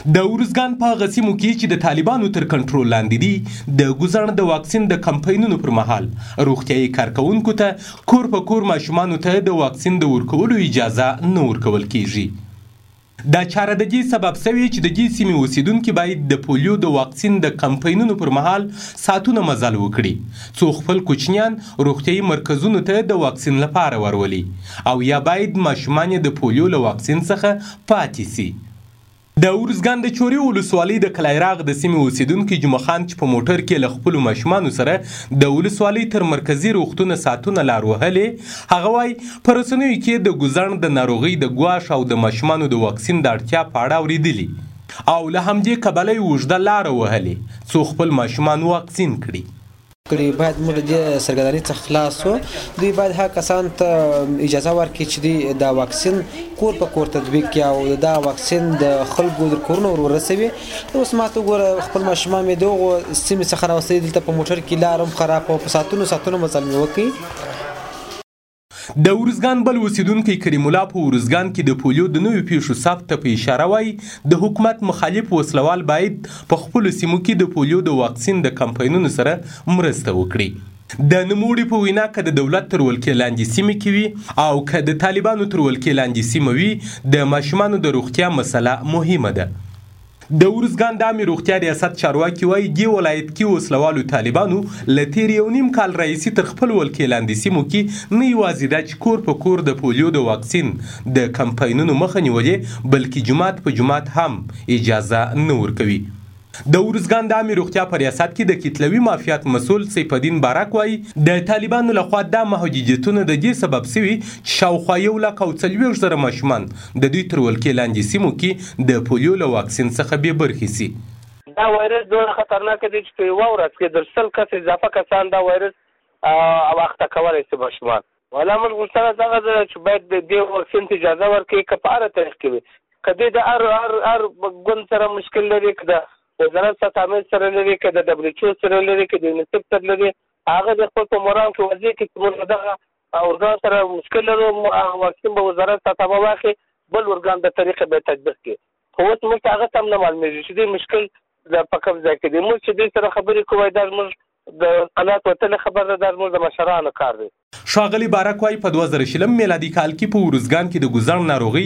د ارزګان په هغه سیمو کې چې د طالبانو تر کنټرول لاندې دي د ګوزڼ د واکسین د کمپاینونو پر مهال روغتیايي کارکوونکو ته کور په کور ماشومانو ته د واکسین د ورکولو اجازه نه ورکول کیږي. دا چاره د دې سبب شوی چې د دې سیمې اوسیدونکي باید د پولیو د واکسین د کمپاینونو پر مهال ساعتونه مزل وکړي څو خپل کوچنیان روغتیايي مرکزونو ته د واکسین لپاره ورولي او یا باید ماشومان د پولیو له واکسین څخه پاتې سي. د ارزګان د چوري ولسوالۍ د کلایراغ د سیمې اوسیدونکي جمعه خان چې په موټر کې له خپلو ماشومانو سره د ولسوالۍ تر مرکزي روغتون ساعتونه لار وهلې، هغه وایي په رسنیو کې د ګوزڼ د ناروغۍ د ګواښ او د ماشومانو د واکسین د اړتیا په اړه اورېدلي او له همدې کبله یې اوږده لاره وهلې څو خپل ماشومان واکسین کړي. باید موږ د سرګردانۍ څخه خلاص شو. دوی باید هغه کسانو ته اجازه ورکړي چې دا واکسین کور په کور تطبیق کړي او دا واکسین د خلکو د کورونو ورسوي. اوس ماته وګوره خپل ماشومان مې دغو سیمې څخه راوستلي، دلته په موټر کې لار هم خراب او په ساعتونو مزل مې وکړي. د ارزګان بل اوسیدونکی کریم الله په ارزګان کې د پولیو د نویو پیښو ثبت ته په اشاره وایي د حکومت مخالف وسلوال باید په خپلو سیمو کې د پولیو د واکسین د کمپاینونو سره مرسته وکړي. د نوموړي په وینا که د دولت تر ولکې لاندې سیمې کې وي او که د طالبانو تر ولکې لاندې سیمه وي د ماشومانو د روغتیا مسله مهمه ده. د ارزګان د عامې روغتیا ریاست چارواکي وایي دې ولایت کې وسلوالو طالبانو له تیر یو نیم کال راهیسې تر خپل ولکې لاندې سیمو کې نه یوازې دا چې کور په کور د پولیو د واکسین د کمپاینونو مخه نیولې بلکې جومات په جومات هم اجازه نه ورکوي. د ارزګان د عامې روغتیا په ریاست کې د کتلوي مافیات مسؤل سیف الدین بارک وایي د طالبانو لخوا دا محدودیتونه د دې سبب شوي چې شاوخوا 1,40,000 ماشومان د دوی تر ولکې لاندې سیمو کې د پولیو له واکسین څخه بې برخې سي. دا وایرس دومره خطرناک دی چې په یوه ورځ کې در 100 کس اضافه کسان دا وایرس اخته کولی شي ماشومان. والا موږ غوښتنه دغه ده چې باید د دې واکسین ته اجازه ورکړي که په هره طریق کې وي، که دوی د هر ګوند سره مشکل لري، که د وزارت سطحامل سره لري، که د WHO سره لري، که د یونیسف سره لري، هغه د خپل په مرام کې وضعي کې چې موږ دغه ارګان سره مشکل لرو واکسین به وزارت سطحه واخلي بل ارګان د طریقې به تطبیق کړي. خو اوس موږ ته هغه ته هم نه معلومېږي چې دوی مشکل په کوم ځای کې دی. موږ چې دوی سره خبرې کوو دا زموږ د قلات وتلې خبر ده، دا زموږ د مشرانو کار دی. ښاغلي بارک وایي په 2020 میلادي کال کې په ارزګان کې د ګوزڼ ناروغۍ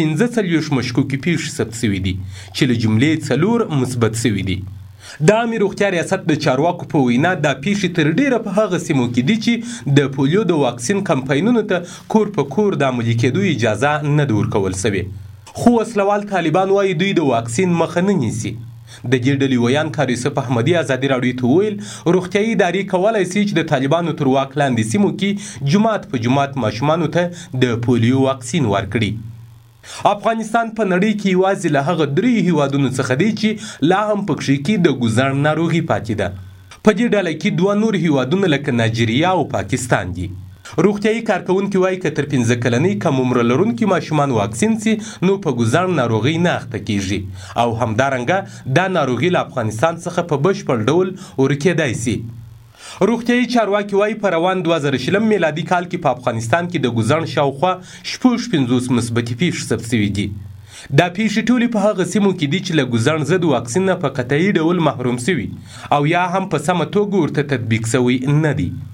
45 مشکوکې پیښې ثبت شوي دي چې له جملې 4 مثبت شوي دي. د عامې روغتیا ریاست د چارواکو په وینا دا پیښې تر ډیره په هغه سیمو کې دي چې د پولیو د واکسین کمپاینونو ته کور په کور د عملي کېدو اجازه نه ده ورکول شوې. خو وسلوال طالبان وایي دوی د واکسین مخه نه نیسي. د دې ډلې ویان کار یوسف احمدي ازادي راډیو ته وویل روغتیايي ادارې کولی شي چې د طالبانو تر واک لاندې سیمو کې جومات په جومات ماشومانو ته د پولیو واکسین ورکړي. افغانستان په نړۍ کې یوازې له هغه 3 هیوادونو څخه دی چې لا هم پکښې کې د ګوزڼ ناروغي پاتې ده. په دې ډله کې 2 نور هیوادونه لکه نایجیریا او پاکستان دي. روغتیايي کارکوونکي وایي که تر 15 کلنۍ کم عمره لرونکي ماشومان واکسین سي نو په ګوزڼ ناروغۍ نه اخته کیږي او همدارنګه دا ناروغي له افغانستان څخه په بشپړ ډول ورکېدای سي. روغتیايي چارواکي وایي په روان 2020 میلادي کال کې په افغانستان کې د ګوزڼ شاوخوا 50 مثبتې پیښې ثبت شوي دي. دا پیښې ټولې په هغه سیمو کې دي چې له ګوزڼ ضد واکسین نه په قطعي ډول محروم شوي او یا هم په سمه توګه ورته تطبیق شوی نه دي.